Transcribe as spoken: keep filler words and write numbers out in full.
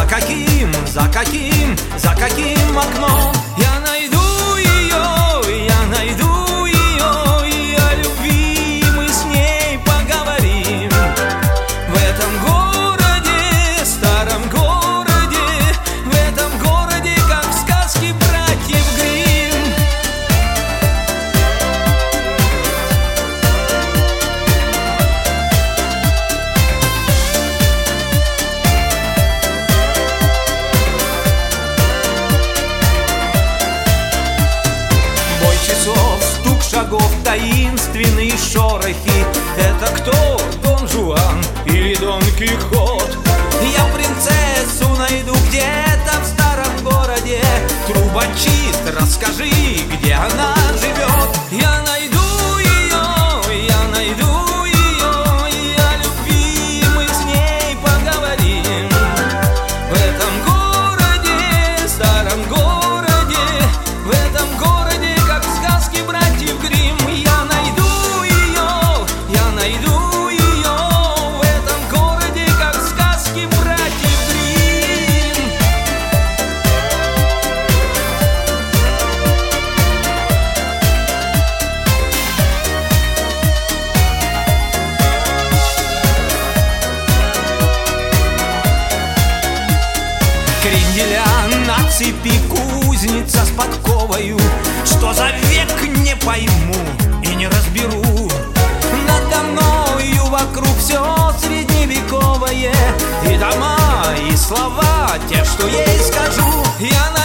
каким, за каким, за каким окном я найду ее, я найду ее, и о любви мы с ней поговорим. В этом городе, старом городе, в этом городе, как в сказке братьев Гримм. Бой часов, стук шагов, таинственные шорохи. Это кто, Дон Жуан или Дон Кихот? Я принцессу найду где-то в старом городе. Трубочист, расскажи, где она живет. Я найду ее, я найду ее, и о любви мы с ней поговорим. В этом городе, старом городе, в этом городе, как в сказке братьев Гримм. Я найду ее, я найду ее, в этом городе, как в сказке братьев Гримм. Кренделя на цепи, кузница с подковою. Что за век, не пойму и не разберу. Надо мною вокруг все средневековое, и дома, и слова, те, что ей скажу. Я